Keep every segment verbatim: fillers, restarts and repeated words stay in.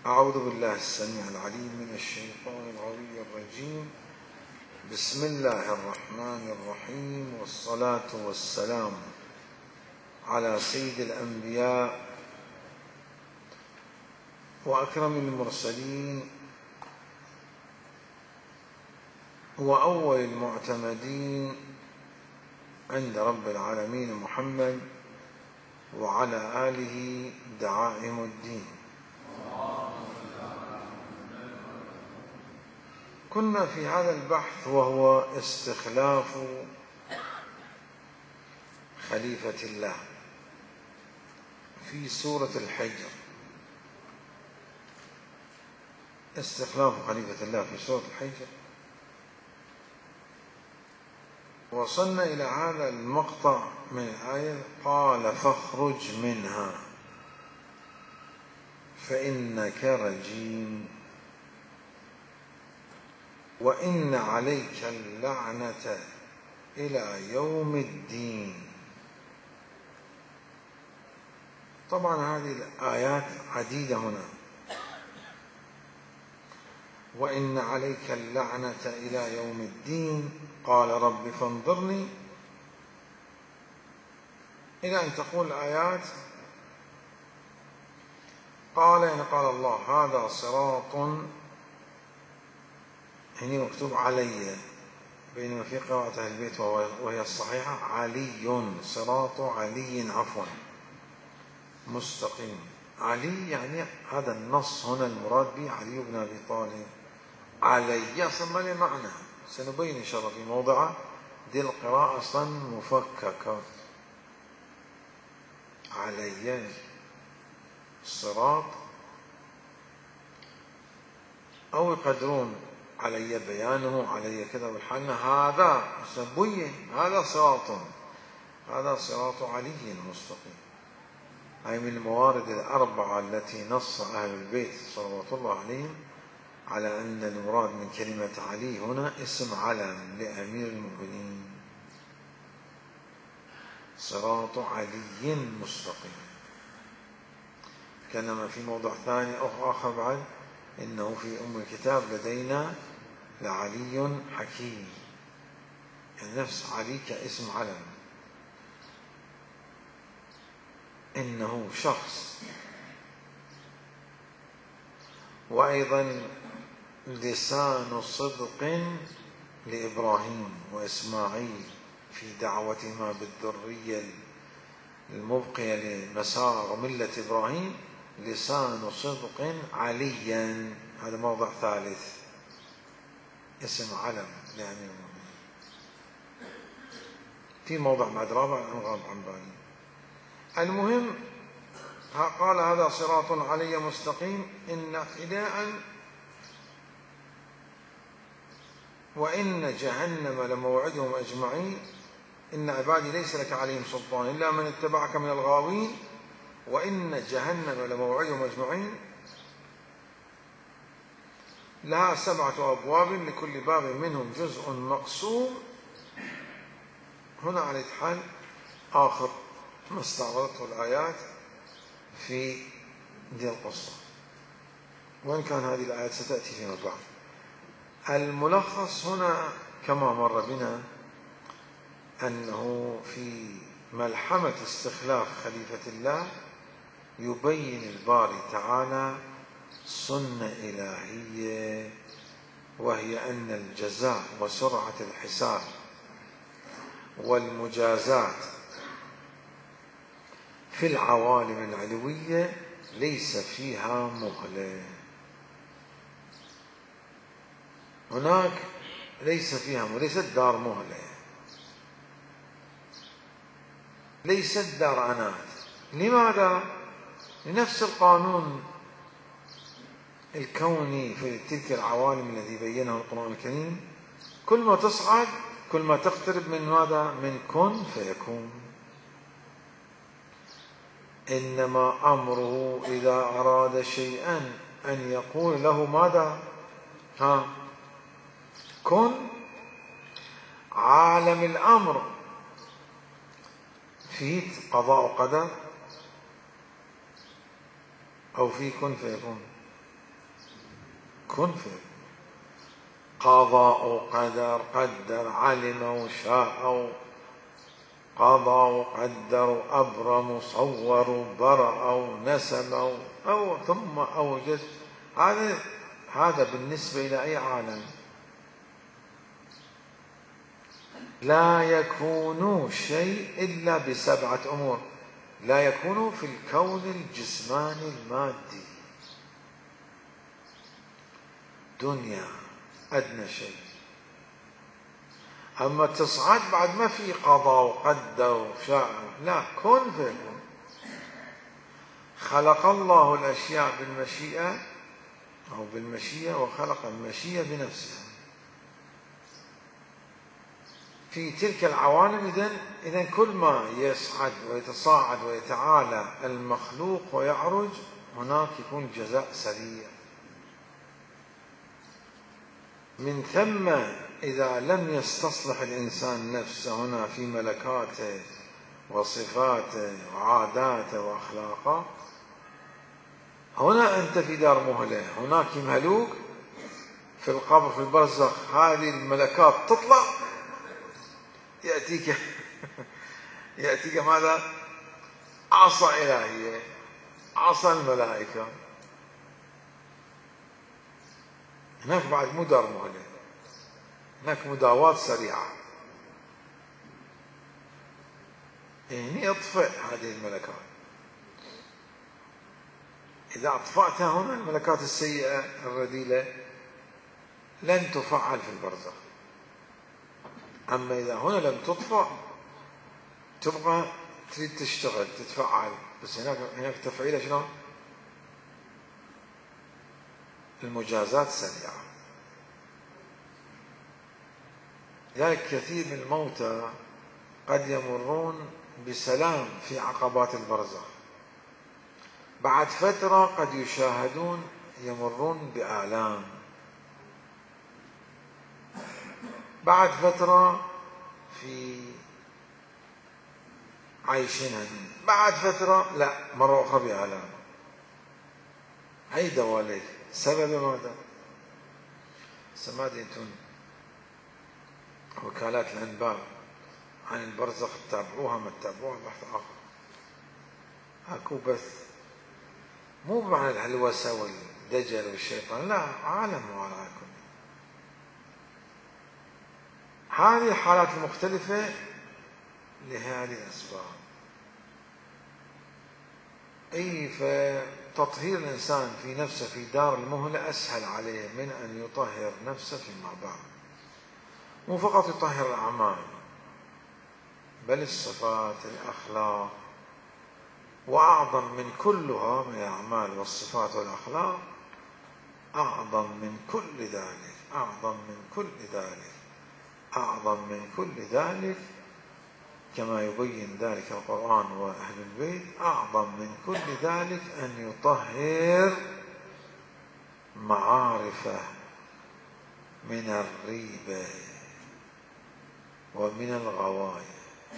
أعوذ بالله السميع العليم من الشيطان الغوي الرجيم. بسم الله الرحمن الرحيم، والصلاة والسلام على سيد الأنبياء وأكرم المرسلين وأول المعتمدين عند رب العالمين محمد وعلى آله دعائم الدين. كنا في هذا البحث وهو استخلاف خليفة الله في سورة الحجر. استخلاف خليفة الله في سورة الحجر. وصلنا إلى هذا المقطع من الآية: قال فاخرج منها فإنك رجيم وإن عليك اللعنة إلى يوم الدين. طبعا هذه الآيات عديدة هنا. وإن عليك اللعنة إلى يوم الدين. قال رب فانظرني إلى أن تقول الآيات قال يعني قال الله هذا صراط، هنا مكتوب علي، بينما في قراءة أهل البيت وهي الصحيحة علي، صراط علي عفوا مستقيم. علي يعني هذا النص هنا المراد به علي بن أبي طالب. علي أصلا ما له معنى، سنبين إن شاء الله في موضعه. دي القراءة أصلا مفككة. علي الصراط، أو يقدرون علي بيانه علي كذا بالحال هذا سبويه هذا صراط، هذا صراط علي المستقيم. أي من الموارد الأربعة التي نص أهل البيت صلوات الله عليهم على أن المراد من كلمة علي هنا اسم علم لأمير المؤمنين، صراط علي مستقيم. كانما في موضع ثاني آخر بعد إنه في أم الكتاب لدينا لعلي حكيم، يعني نفس علي كاسم علم، إنه شخص. وأيضا لسان صدق لإبراهيم وإسماعيل في دعوتهما بالذرية المبقية لمسار ملة إبراهيم، لسان صدق عليا، هذا موضع ثالث اسم علم لأمير المؤمنين. في موضع بعد رابع غاب عن بالي. المهم قال هذا صراط علي مستقيم إن إلى أن وإن جهنم لموعدهم أجمعين إن عبادي ليس لك عليهم سلطان إلا من اتبعك من الغاوين وإن جهنم لموعدهم أجمعين لها سبعة أبواب لكل باب منهم جزء مقسوم. هنا على الحال آخر ما استعرضته الآيات في دي القصة، وإن كان هذه الآيات ستأتي فيما بعد. الملخص هنا كما مر بنا أنه في ملحمة استخلاف خليفة الله يبين الباري تعالى سنة إلهية، وهي أن الجزاء وسرعة الحساب والمجازات في العوالم العلوية ليس فيها مهلة. هناك ليس فيها مهلة، ليست دار مهلة، ليست دار أنات. لماذا؟ لنفس القانون الكوني في تلك العوالم الذي بينه القرآن الكريم، كل ما تصعد كل ما تقترب من ماذا؟ من كن فيكون. إنما أمره إذا أراد شيئا أن يقول له ماذا؟ ها كن. عالم الأمر فيه قضاء وقدر أو فيه كن فيكون؟ كن فيكون. قضى وقدر، قدر، علم وشاء، قضى وقدر، أبرم، صور، برأ، ونسم، أو ثم أوجد. هذا هذا بالنسبة إلى أي عالم. لا يكون شيء إلا بسبعة أمور. لا يكون في الكون الجسماني المادي، دنيا أدنى شيء. أما تصعد بعد ما في قضاء وقدر وشاء، لا، كن فيكون. خلق الله الأشياء بالمشيئة أو بالمشيئة، وخلق المشيئة بنفسها في تلك العوالم. إذن إذن كل ما يصعد ويتصاعد ويتعالى المخلوق ويعرج، هناك يكون جزاء سريع. من ثم إذا لم يستصلح الإنسان نفسه هنا في ملكاته وصفاته وعاداته وأخلاقه، هنا أنت في دار مهلة، هناك يمهلوك في القبر في البرزخ. هذه الملكات تطلع، يأتيك يأتيك ماذا؟ عصا إلهية، عصا الملائكة. هناك بعد مو دار مهلة، هناك مداواة سريعة. يعني اطفئ هذه الملكات. إذا أطفأتها هنا الملكات السيئة الرذيلة لن تفعل في البرزخ. أما إذا هنا لم تطفأ تبقى تريد تشتغل تتفعل، بس هناك هناك تفعيلها شلون؟ المجازات سريعة. لذلك كثير من الموتى قد يمرون بسلام في عقبات البرزخ، بعد فترة قد يشاهدون يمرون بآلام، بعد فترة في عيشنا، بعد فترة لا، مرة أخرى بآلام. هي دواليك. سبب ماذا؟ سمعت انتم وكالات الأنباء عن البرزخ تتابعوها ما تتابعوها بحث آخر. اكو بث مو بمعنى الهلوسة والدجل والشيطان، لا، عالم وراءكم. هذه الحالات المختلفة لهذه الأسباب. أي فتطهير الإنسان في نفسه في دار المهلة أسهل عليه من أن يطهر نفسه فيما بعد. مو فقط يطهر الأعمال، بل الصفات، الأخلاق، وأعظم من كلها من الأعمال والصفات والأخلاق، أعظم من كل ذلك، أعظم من كل ذلك، أعظم من كل ذلك، كما يبين ذلك القرآن وأهل البيت، أعظم من كل ذلك أن يطهر معارفه من الريبة ومن الغواية.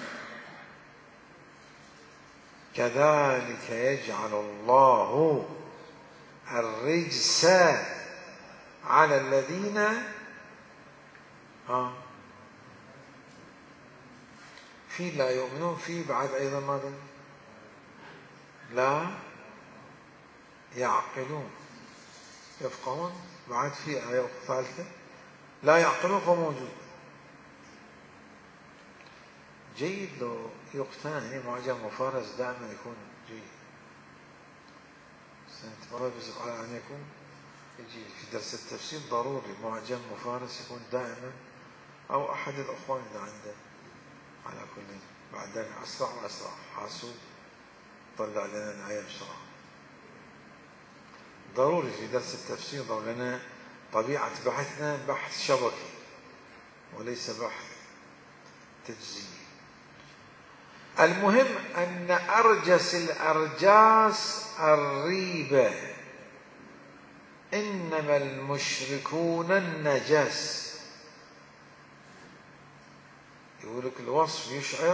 كذلك يجعل الله الرجس على الذين ها في لا يؤمنون، في بعد أيضا ماذا؟ لا يعقلون يفقهون، بعد في آية ثالثة لا يعقلون فموجود. جيد لو يقتنع، يعني معجم مفارس دائما يكون جيد. سنتمرد بس على أن يكون يجي في درس التفسير ضروري معجم مفارس يكون دائما، أو أحد الأخوان إذا عنده. على كل بعد ذلك أسرع وأسرع حاسوب طلع لنا الآية بسرعة. ضروري في درس التفسير ضروري لنا طبيعة بحثنا بحث شبكي وليس بحث تجزئي. المهم أن أرجس الأرجاس الريبة، إنما المشركون النجس. يقول لك الوصف يشعر،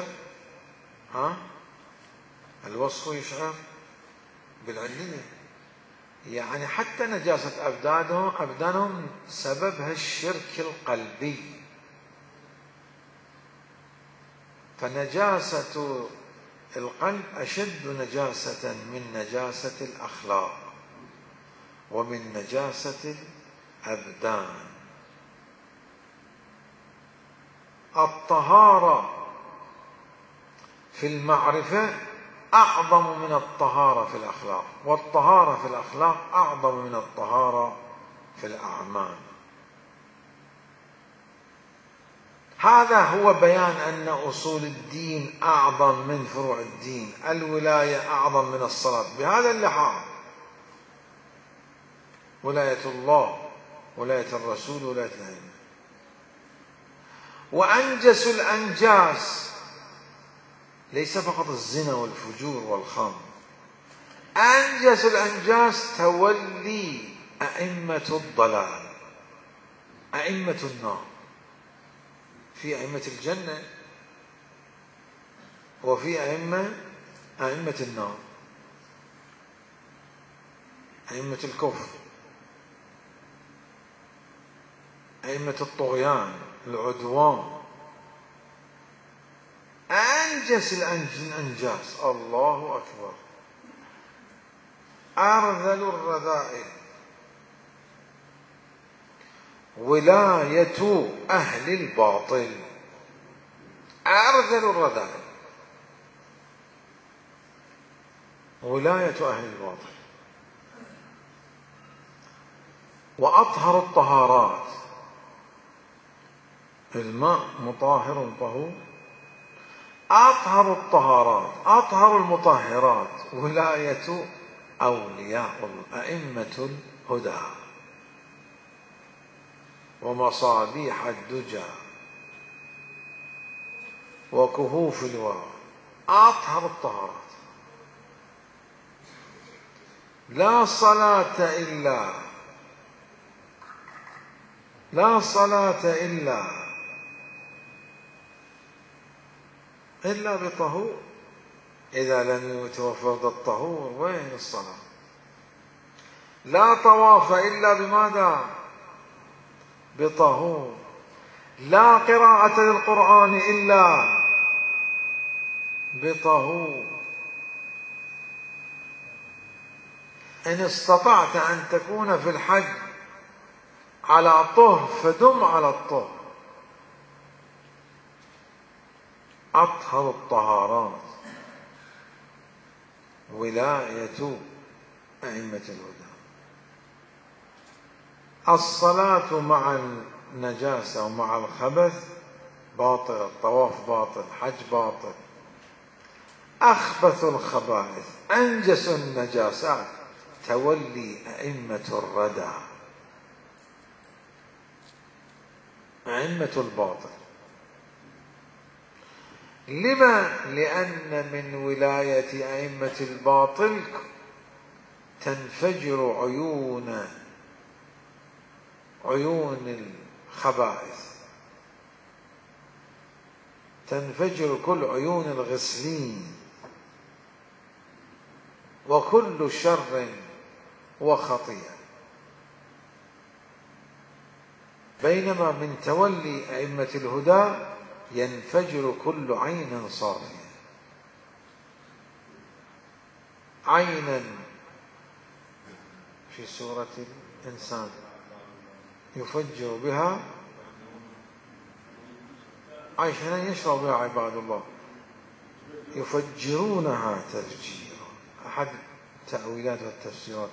ها الوصف يشعر بالعلية، يعني حتى نجاسة أبدانهم أبدانهم سببها الشرك القلبي. فنجاسة القلب أشد نجاسة من نجاسة الأخلاق ومن نجاسة الأبدان. الطهارة في المعرفة أعظم من الطهارة في الأخلاق، والطهارة في الأخلاق أعظم من الطهارة في الأعمال. هذا هو بيان أن أصول الدين أعظم من فروع الدين. الولاية أعظم من الصلاة بهذا اللحاظ: ولاية الله، ولاية الرسول، ولاية الأئمة. وأنجس الأنجاس ليس فقط الزنا والفجور والخمر، أنجس الأنجاس تولي أئمة الضلال، أئمة النار. في أئمة الجنة وفي أئمة أئمة النار، أئمة الكفر، أئمة الطغيان، العدوان. أنجس الأنجاس، الله أكبر، أرذل الرذائل. ولاية أهل الباطل، أرذل الرذائل، ولاية أهل الباطل. وأطهر الطهارات، الماء مطهر طهور، أطهر الطهارات، أطهر المطهرات ولاية أولياء أئمة الهدى ومصابيح الدجى وكهوف الورى. أطهر الطهارات. لا صلاة إلا لا صلاة إلا إلا بطهور. إذا لم يتوفر الطهور وين الصلاة؟ لا طواف إلا بماذا؟ بطهور. لا قراءة للقرآن إلا بطهور. إن استطعت أن تكون في الحج على طهر فدم على الطهر. أطهر الطهارات ولاية أئمة الهدى. الصلاة مع النجاسة ومع الخبث باطل، الطواف باطل، حج باطل. أخبث الخبائث أنجس النجاسات تولي أئمة الردى، أئمة الباطل. لما؟ لأن من ولاية أئمة الباطل تنفجر عيون عيون الخبائث، تنفجر كل عيون الغسلين، وكل شر وخطيئة. بينما من تولي أئمة الهدى ينفجر كل عين صافية، عينا في سورة الإنسان يفجر بها عيشا يشرب بها عباد الله، يفجرونها تفجيرا. أحد التأويلات والتفسيرات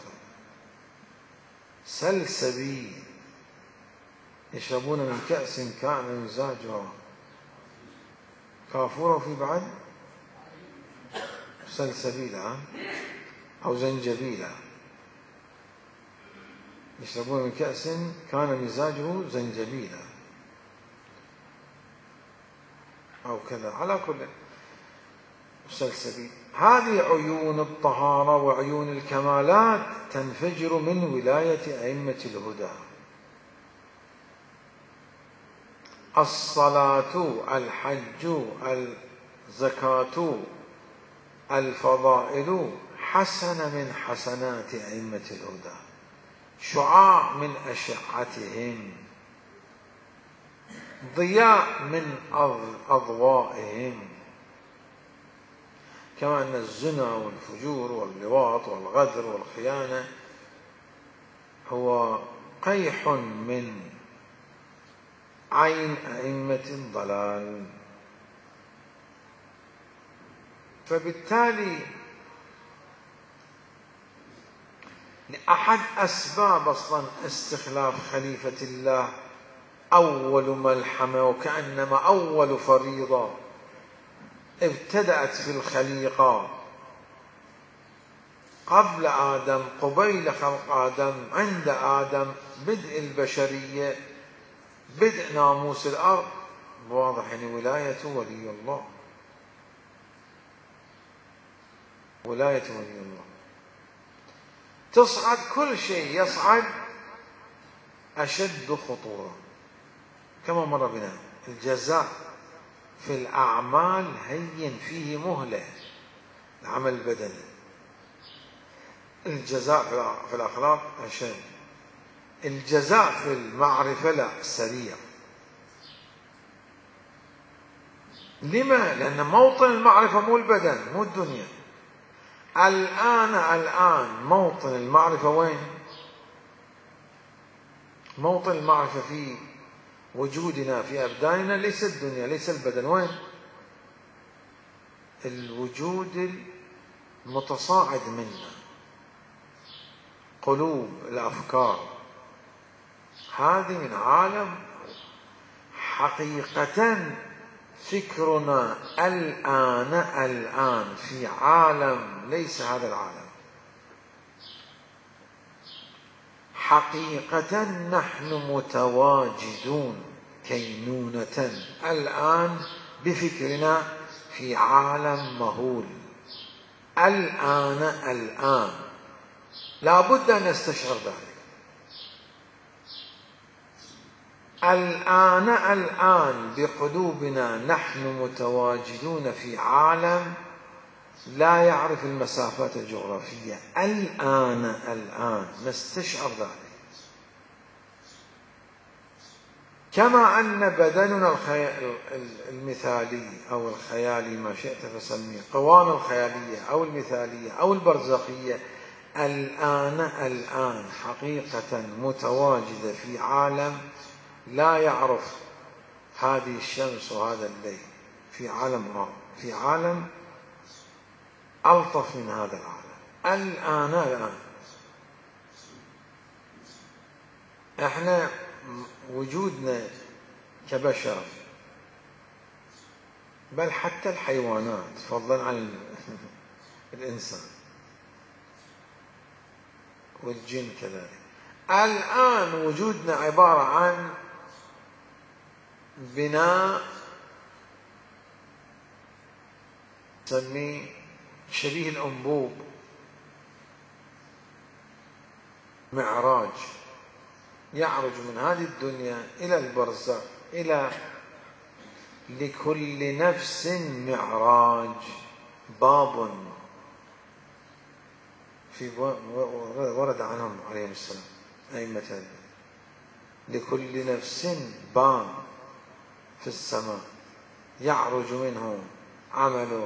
سلسبيل، يشربون من كأس كان مزاجها كافورا، وفي بعد سلسبيلا أو زنجبيلا، يشربون من كأس كان مزاجه زنجبيلا أو كذا، على كل سلسبيل. هذه عيون الطهارة وعيون الكمالات تنفجر من ولاية أئمة الهدى. الصلاة، الحج، الزكاة، الفضائل حسن من حسنات أئمة الهدى، شعاع من أشعتهم، ضياء من أضوائهم. كما أن الزنا والفجور واللواط والغدر والخيانة هو قيح من عين أئمة الضلال. فبالتالي أحد أسباب أصلا استخلاف خليفة الله أول ملحمة، وكأنما أول فريضة ابتدأت في الخليقة قبل آدم، قبيل خلق آدم، عند آدم، بدء البشرية، بدء ناموس الأرض، واضح يعني ولاية ولي الله، ولاية ولي الله. تصعد كل شيء يصعد أشد خطورة، كما مر بنا الجزاء في الأعمال هين فيه مهلة، العمل البدني. الجزاء في الأخلاق أشد، الجزاء في المعرفة لا، سريع. لما؟ لأن موطن المعرفة مو البدن، مو الدنيا. الآن الآن موطن المعرفة وين؟ موطن المعرفة في وجودنا في أبداننا، ليس الدنيا، ليس البدن. وين؟ الوجود المتصاعد منا، قلوب، الأفكار. هذه من عالم حقيقة فكرنا الآن الآن في عالم ليس هذا العالم. حقيقة نحن متواجدون كينونة الآن بفكرنا في عالم مهول. الآن الآن لا بد أن نستشعر ذلك. الآن الآن بقلوبنا نحن متواجدون في عالم لا يعرف المسافات الجغرافية. الآن الآن نستشعر ذلك. كما أن بدننا المثالي أو الخيالي، ما شئت فسميه، قوانا الخيالية أو المثالية أو البرزخية، الآن الآن حقيقة متواجدة في عالم لا يعرف هذه الشمس وهذا الليل، في عالم رائع، في عالم ألطف من هذا العالم. الآن الآن احنا وجودنا كبشر، بل حتى الحيوانات فضلا عن الإنسان والجن كذلك، الآن وجودنا عبارة عن بناء نسميه شبيه الأنبوب، معراج يعرج من هذه الدنيا إلى البرزخ، إلى لكل نفس معراج، باب في ورد عنهم عليهم السلام أئمة، لكل نفس باب في السماء يعرج منه عمله،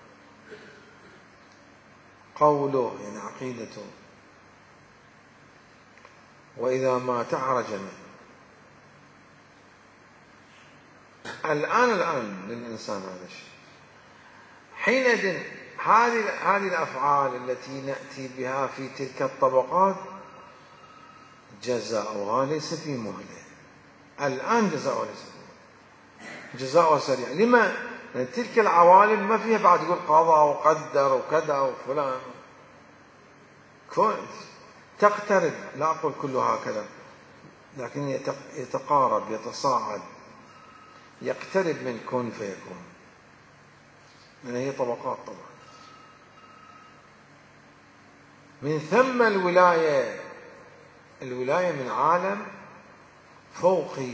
قوله يعني عقيدته، وإذا ما تعرج منه. الآن الآن للإنسان هذا الشيء. حينئذ هذه هذه الأفعال التي نأتي بها في تلك الطبقات جزاؤها ليس في مهلة. الآن جزاؤها ليس في مهلة، جزاؤها سريع. لما؟ لأن تلك العوالم ما فيها بعد يقول قضى وقدر وكذا وفلان، تقترب، لا أقول كله هكذا، لكن يتقارب، يتصاعد، يقترب من كون فيكون، لأن هي طبقات طبعا. من ثم الولاية، الولاية من عالم فوقي،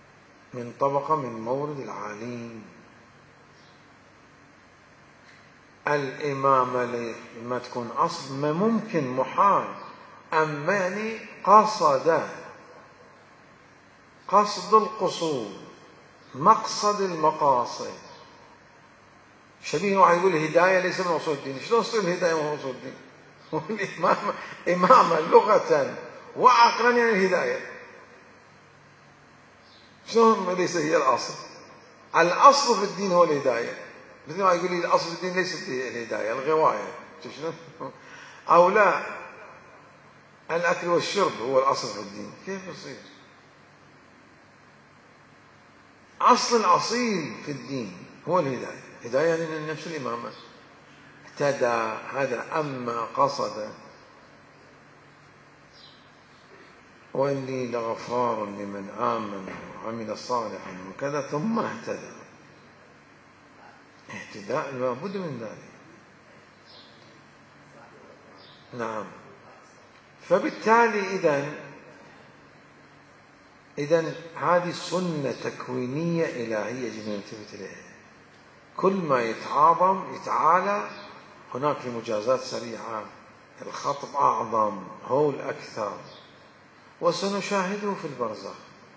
من طبقة من مورد العالين. الإمامة لما تكون أصل ما ممكن محال، أما يعني قصد، قصد القصود، مقصد المقاصد. شبيه واحد يقول الهداية ليس من أصول الدين. شلون تصير الهداية من أصول الدين؟ والإمامة إمامة لغة وعقلا يعني الهداية، شلون ليس هي الأصل؟ الأصل في الدين هو الهداية. مثل ما يقول لي الأصل في الدين ليست الهداية، الغواية. أو لا، الأكل والشرب هو الأصل في الدين. كيف يصير؟ أصل الأصيل في الدين هو الهداية. هداية يعني من نفس الإمامة، اهتدى هذا. أما قصد وإني لغفار لمن آمن وعمل صالحا وكذا ثم اهتدى. اهتداء لابد من ذلك. نعم. فبالتالي إذن إذن هذه سنة تكوينية إلهية يجب أن نلتفت إليها. كل ما يتعاظم يتعالى هناك مجازات سريعة، الخطب أعظم، هول أكثر، وسنشاهده في البرزخ.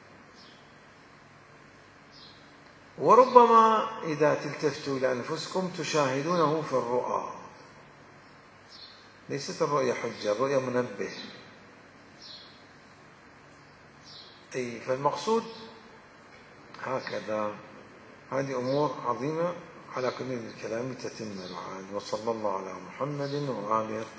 وربما إذا تلتفتوا إلى أنفسكم تشاهدونه في الرؤى. ليست الرؤيا حجة، الرؤيا منبه. أي فالمقصود هكذا. هذه أمور عظيمة على كل الكلام تتم العاد. وصلى الله على محمد وآله.